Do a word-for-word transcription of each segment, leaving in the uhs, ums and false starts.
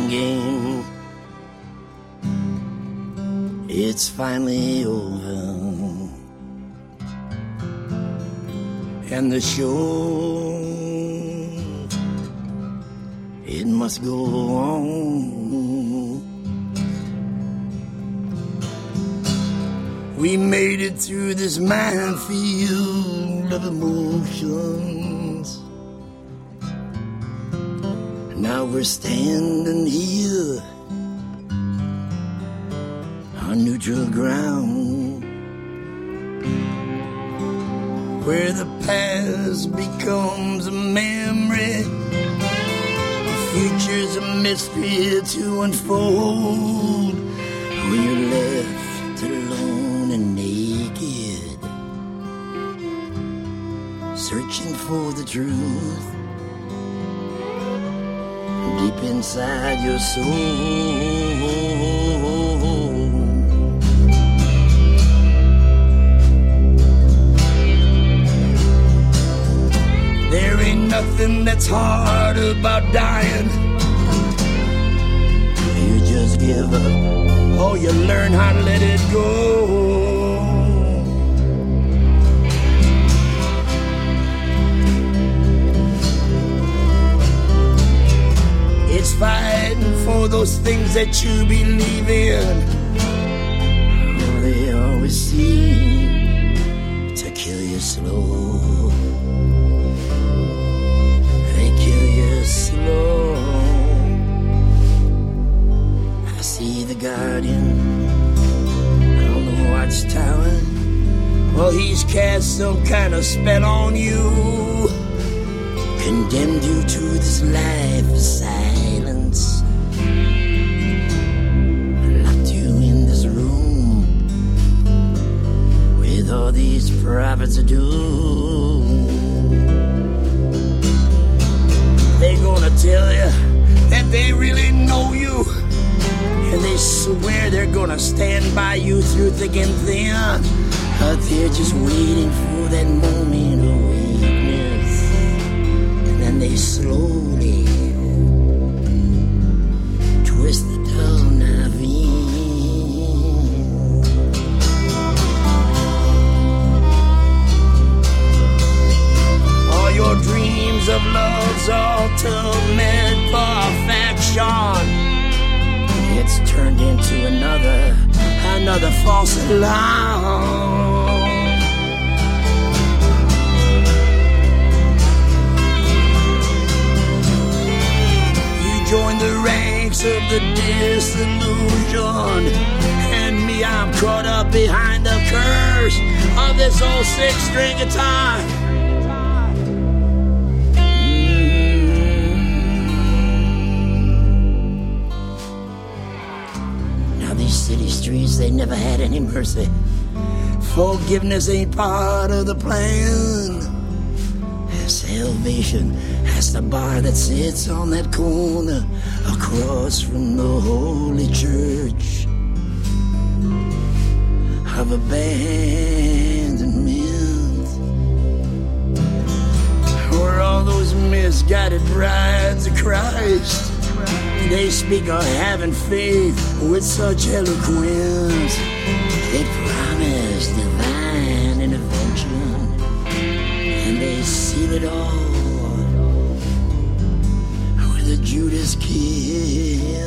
game. It's finally over, and the show, it must go on. We made it through this minefield of emotions. Now we're standing here on neutral ground, where the past becomes a memory, the future's a mystery to unfold. We're left alone and naked, searching for the truth deep inside your soul. There ain't nothing that's hard about dying. You just give up, or you learn how to let it go. It's fighting for those things that you believe in. Oh, they always seem to kill you slow. They kill you slow. I see the guardian on the watchtower. Well, he's cast some kind of spell on you, condemned you to this life of silence, locked you in this room with all these prophets of doom. They're gonna tell you that they really know you, and they swear they're gonna stand by you through thick and thin, but they're just waiting for that moment of weakness. They slowly twist the dull knife in. All your dreams of love's ultimate perfection, it's turned into another, another false alarm. Join the ranks of the disillusion, and me, I'm caught up behind the curse of this old six-string guitar. Mm. Now these city streets, they never had any mercy. Forgiveness ain't part of the plan. Salvation, that's the bar that sits on that corner across from the holy church of abandonment, where all those misguided brides of Christ, they speak of having faith with such eloquence. They promise divine intervention, and they seal it all with a Judas kiss.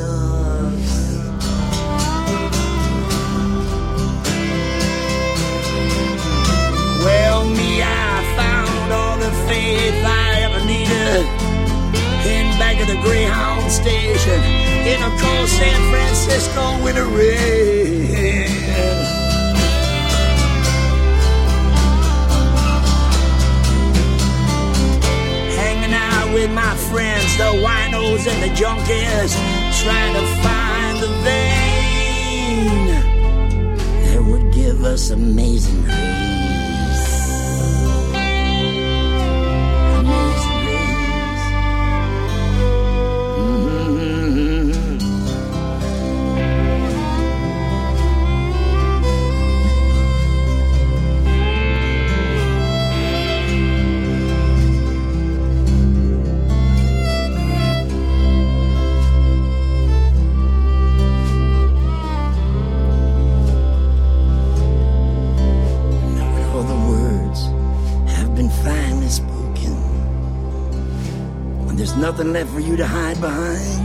Well, me, I found all the faith I ever needed in back of the Greyhound station in a cold San Francisco winter rain. With my friends, the winos and the junkies, trying to find the vein that would give us amazing grace. Amazing grace. Mm-hmm. nothing left for you to hide behind.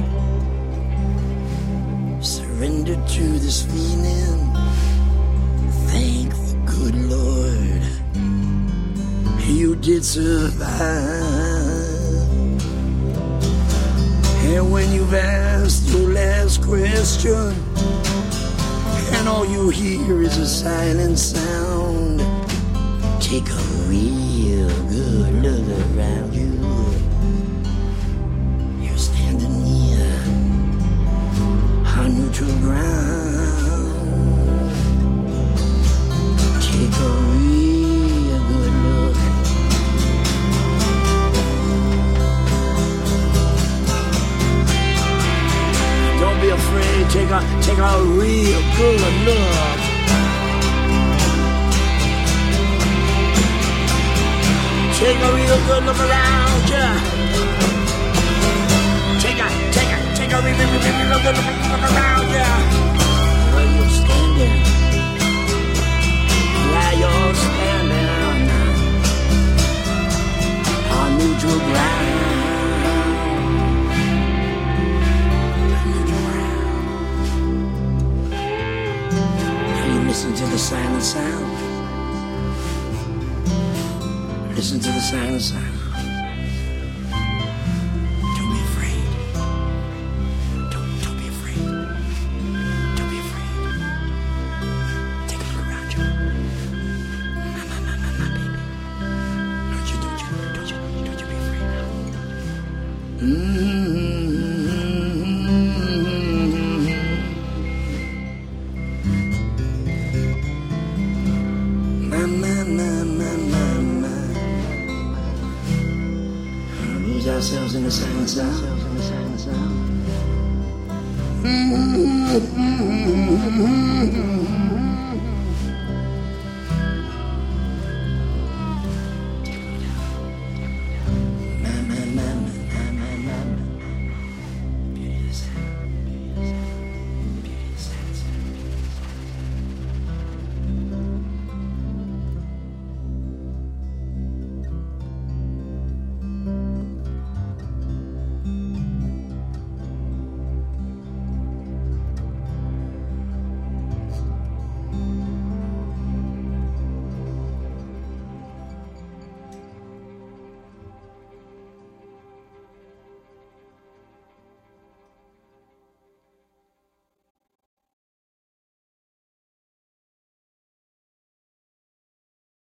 Surrender to this feeling. Thank the good Lord you did survive. And when you've asked your last question and all you hear is a silent sound, take a real good look around you. You're standing near on neutral ground. Take a real good look. Don't be afraid. Take a take a real good look. Take a real good look around ya. Take a, take a, take a real, real, real, real good look around ya. Where you're standing, yeah, you're standing on neutral ground. Neutral ground. Now you listen to the silent sound. Listen to the silent sound. Don't be afraid. Don't, don't be afraid. Don't be afraid. Take a look around you. My, my, my, my, my baby. Don't you, don't you, don't you, don't you be afraid now. Mm-hmm. My, my, my, my, my. Lose ourselves in the silent sound. Mm-hmm.